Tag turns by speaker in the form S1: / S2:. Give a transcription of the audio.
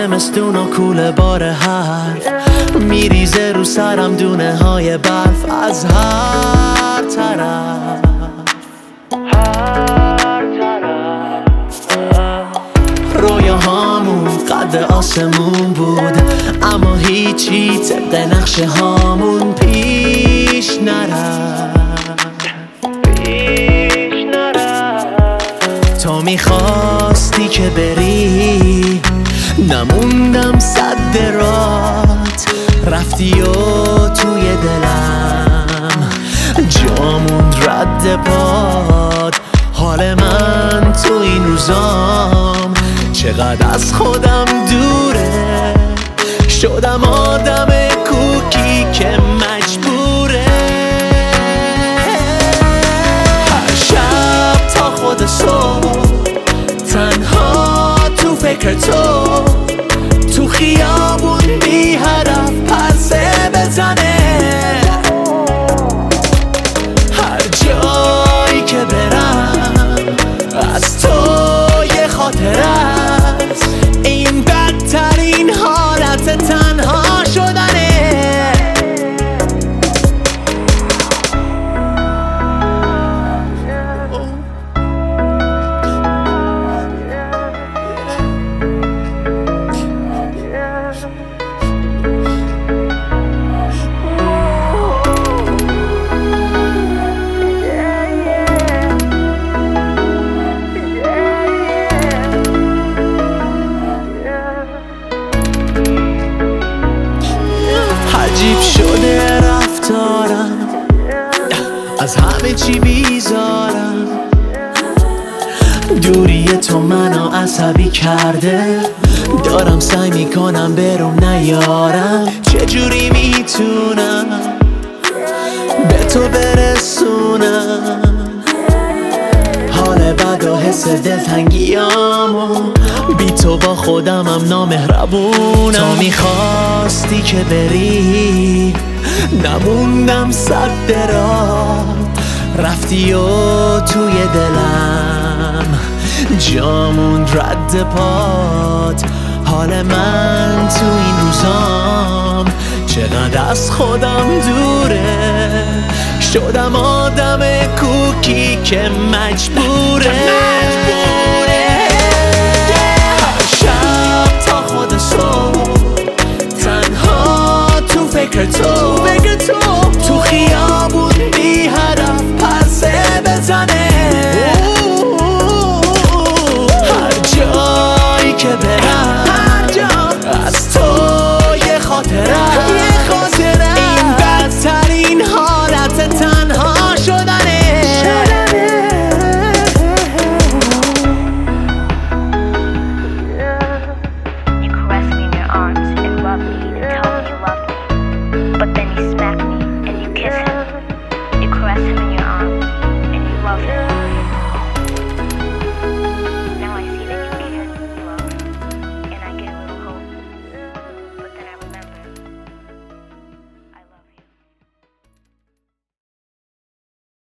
S1: زمستون و کوله بار حرف میریزه رو سرم دونه های برف از هر طرف. رویاهامون قد آسمون بود اما هیچی طبق نقشه هامون پیش نرفت. تو میخواستی که بری نموندم صد رات، رفتی و توی دلم جاموند رد پاد. حال من تو این روزام چقدر از خودم دوره، شدم آدم کوکی که مجبوره هر شب تا خود صبح تنها تو فکر تو خیابون بی هدف پرسه بزنه. هر جایی که برم از تو یه خاطر است، این بدترین حالت تنها شدنه. عجیب شده رفتارم، از همه چی بیزارم. دوری تو منو عصبی کرده، دارم سعی میکنم بروم نیارم. چجوری میتونم به تو برسونم حال بد و حس دلتنگیامو، بی تو با خودمم نامهربونم. تو میخواستی که بری نموندم صد رات، رفتی و توی دلم جامون رد پات. حال من تو این روزام چقدر از خودم دوره، شدم آدم کوکی که مجبوره